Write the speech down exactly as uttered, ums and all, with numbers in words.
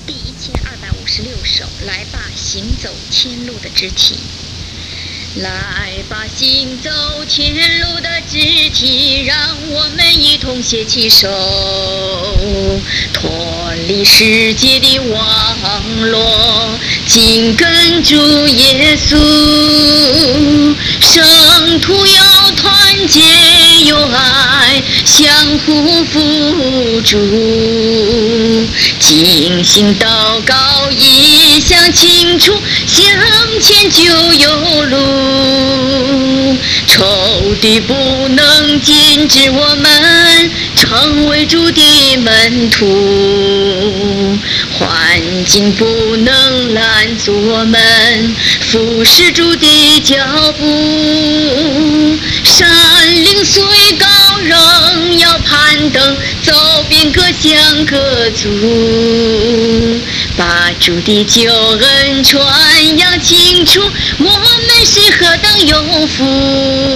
第一千二百五十六首，来吧，行走天路的肢体。来吧，行走天路的肢体，让我们一同携起手，脱离世界的网络，紧跟住耶稣。圣徒要团结友爱，相互扶助，静心祷告，一向清楚，向前就有路。仇敌不能禁止我们成为主的门徒，环境不能拦阻我们服侍主的脚步。山岭虽高，仍要攀登，走遍各乡各族，把主的救恩传扬清楚，我们是何等有福。